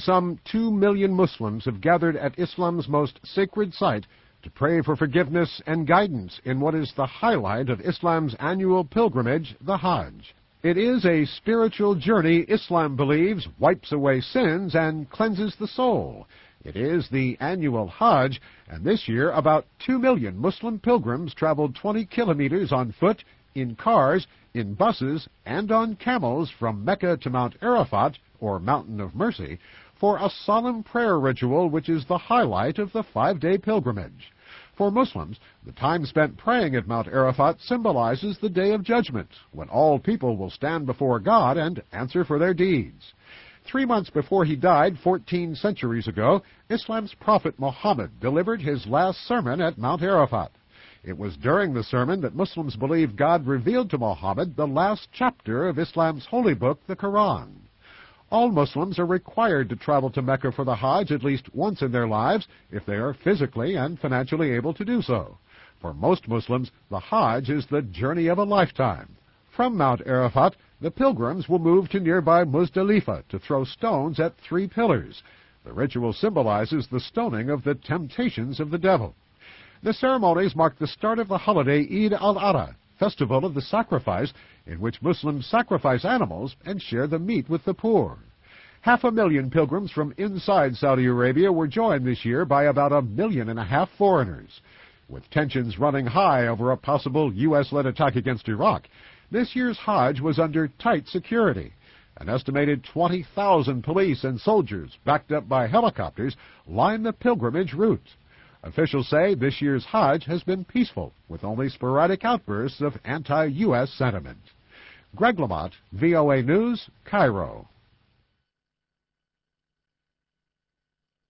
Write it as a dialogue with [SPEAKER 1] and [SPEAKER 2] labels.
[SPEAKER 1] Some 2 million Muslims have gathered at Islam's most sacred site to pray for forgiveness and guidance in what is the highlight of Islam's annual pilgrimage, the Hajj. It is a spiritual journey Islam believes wipes away sins and cleanses the soul. It is the annual Hajj, and this year about 2 million Muslim pilgrims traveled 20 kilometers on foot, in cars, in buses, and on camels from Mecca to Mount Arafat, or Mountain of Mercy, for a solemn prayer ritual which is the highlight of the 5-day pilgrimage. For Muslims, the time spent praying at Mount Arafat symbolizes the Day of Judgment, when all people will stand before God and answer for their deeds. 3 months before he died 14 centuries ago, Islam's prophet Muhammad delivered his last sermon at Mount Arafat. It was during the sermon that Muslims believe God revealed to Muhammad the last chapter of Islam's holy book, the Quran. All Muslims are required to travel to Mecca for the Hajj at least once in their lives if they are physically and financially able to do so. For most Muslims, the Hajj is the journey of a lifetime. From Mount Arafat, the pilgrims will move to nearby Muzdalifah to throw stones at 3 pillars. The ritual symbolizes the stoning of the temptations of the devil. The ceremonies mark the start of the holiday Eid al-Adha, festival of the sacrifice, in which Muslims sacrifice animals and share the meat with the poor. 500,000 pilgrims from inside Saudi Arabia were joined this year by about 1.5 million foreigners. With tensions running high over a possible U.S.-led attack against Iraq, this year's Hajj was under tight security. An estimated 20,000 police and soldiers, backed up by helicopters, line the pilgrimage route. Officials say this year's Hajj has been peaceful, with only sporadic outbursts of anti-U.S. sentiment. Greg Lamont, VOA News, Cairo.